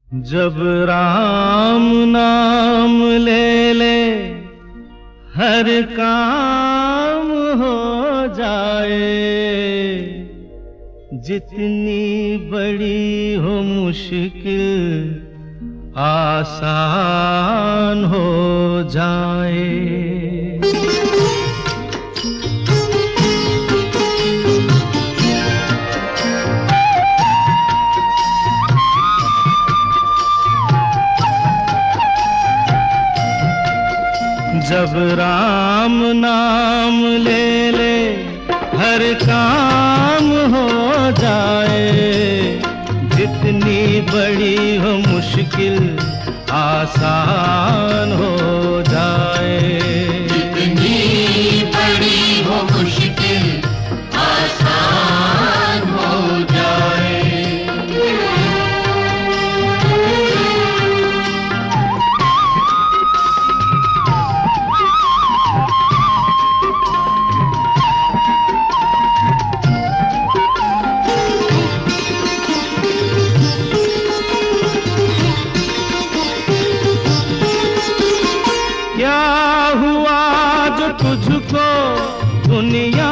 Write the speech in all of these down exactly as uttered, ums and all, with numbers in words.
जब राम नाम ले ले हर काम हो जाए, जितनी बड़ी हो मुश्किल आसान हो जाए। जब राम नाम ले ले हर काम हो जाए, जितनी बड़ी हो मुश्किल आसान हो जाए। जितनी बड़ी हो मुश्किल आसान हो जाए। क्या हुआ जो तुझको दुनिया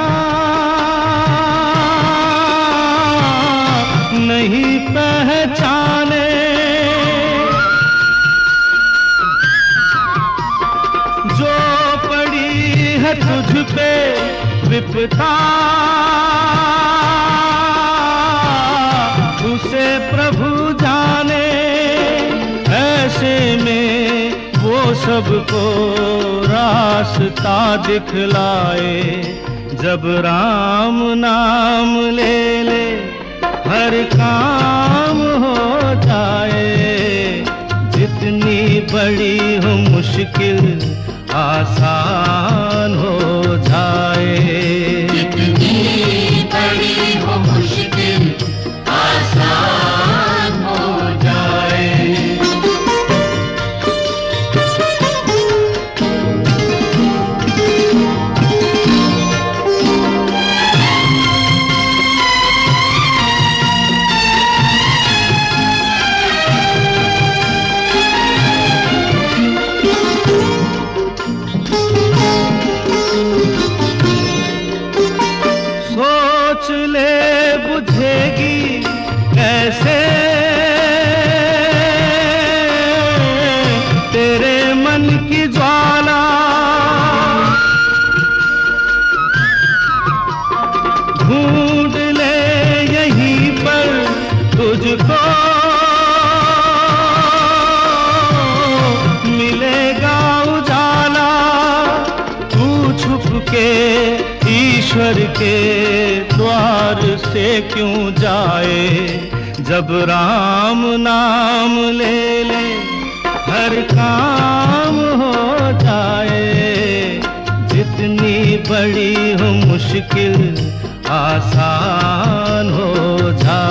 नहीं पहचाने, जो पड़ी है तुझ पे विपदा उसे प्रभु जाने। ऐसे में वो सबको रास्ता दिखलाए। जब राम नाम ले ले हर काम हो जाए, जितनी बड़ी हो मुश्किल आसान हो जाए। जितनी बड़ी हो मुश्किल आसान हो जाए। सोच ले बुझेगी कैसे तेरे मन की ज्वाला, ढूंढ ले यहीं पर तुझको मिलेगा उजाला। तू छुप के ईश्वर के द्वार से क्यों जाए। जब राम नाम ले ले हर काम हो जाए, जितनी बड़ी हो मुश्किल आसान हो जाए।